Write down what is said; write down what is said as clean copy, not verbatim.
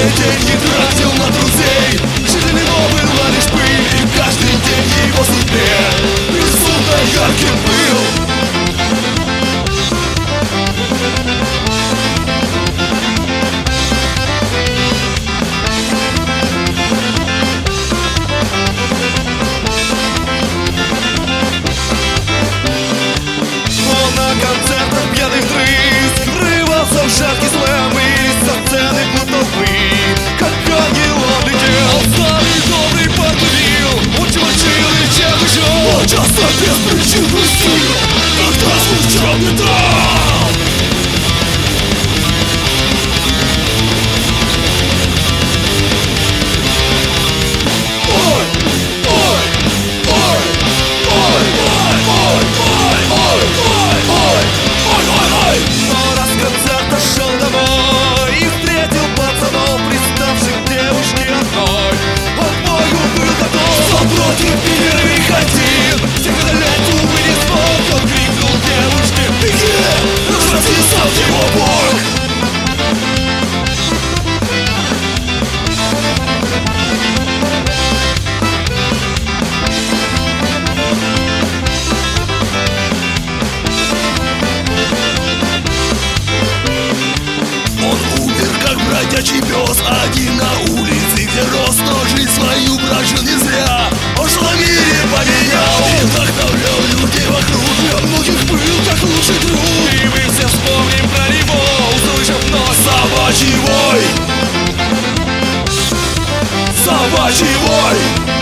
деньги тратил на друзей. Жизнь его была лишь пыль, и каждый день его судьбе безумно ярким был. Жаркий слэм и сцены глотовы, как ангел он летел. Старый добрый подбил, он чувачил и чем еще. Он часто без причин грустил, когда звучал металл. Ой, ой, ой, ой, ой, ой, ой, ой, ой, ой, ой, ой. Шел домой и встретил пацанов, приставших к девушке одной. Он бою был готов, он против первых один. Всех одолеть, увы, не смог. Он крикнул девушке: беги! Разразился в его бок. Бродячий пес один на улице, где рос, но жизнь свою прожил не зря. Он что в мире поменял и вдохновлял людей вокруг. Для многих был как лучший друг. И мы все вспомним про него, услышав вновь собачий вой. Собачий вой.